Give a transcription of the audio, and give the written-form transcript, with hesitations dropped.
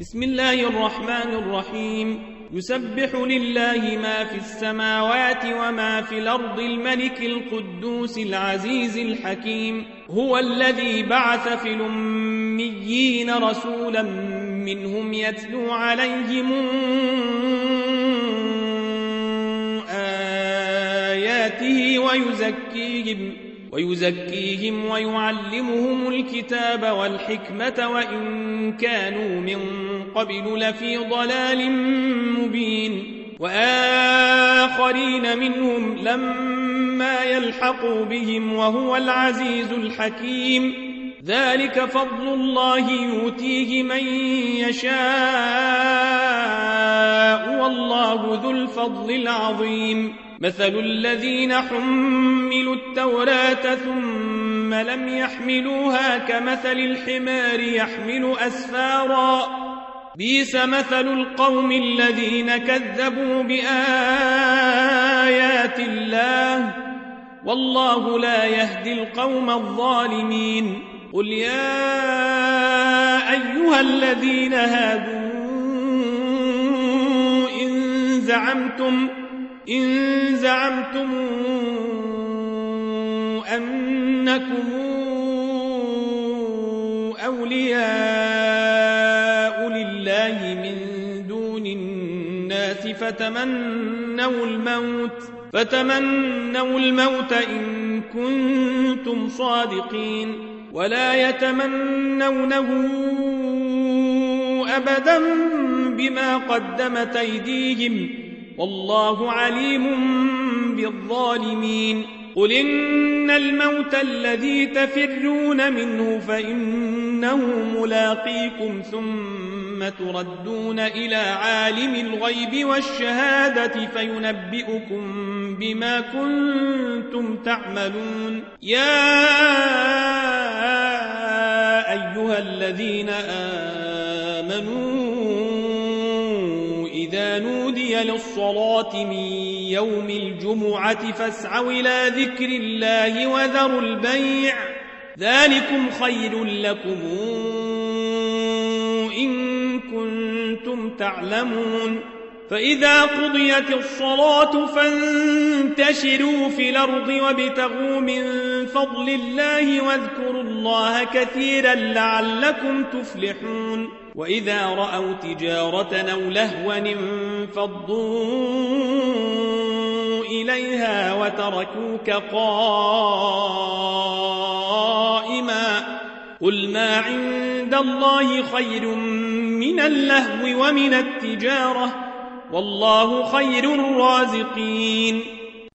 بسم الله الرحمن الرحيم. يسبح لله ما في السماوات وما في الأرض الملك القدوس العزيز الحكيم. هو الذي بعث في الأميين رسولا منهم يتلو عليهم آياته ويزكيهم ويعلمهم الكتاب والحكمة وإن كانوا من قبل لفي ضلال مبين. وآخرين منهم لما يلحقوا بهم وهو العزيز الحكيم. ذلك فضل الله يؤتيه من يشاء والله ذو الفضل العظيم. مثل الذين حملوا التوراة ثم لم يحملوها كمثل الحمار يحمل أسفارا بئس مثل القوم الذين كذبوا بآيات الله والله لا يهدي القوم الظالمين. قل يا أيها الذين هادوا إن زعمتم أنكم أولياء لله من دون الناس فتمنوا الموت إن كنتم صادقين ولا يتمنونه أبدا بما قدمت أيديهم والله عليم بالظالمين. قل إن الموت الذي تفرون منه فإنه ملاقيكم ثم تردون إلى عالم الغيب والشهادة فينبئكم بما كنتم تعملون. يا أيها الذين آمنوا إذا نودي للصلاة من يوم الجمعة فاسعوا إلى ذكر الله وذروا البيع ذلكم خير لكم إن كنتم تعلمون. فإذا قضيت الصلاة فانتشروا في الأرض وابتغوا من فضل الله واذكروا الله كثيرا لعلكم تفلحون. وإذا رأوا تجارة أو لهوا انفضوا إليها وتركوك قائما قل ما عند الله خير من اللهو ومن التجارة والله خير الرازقين.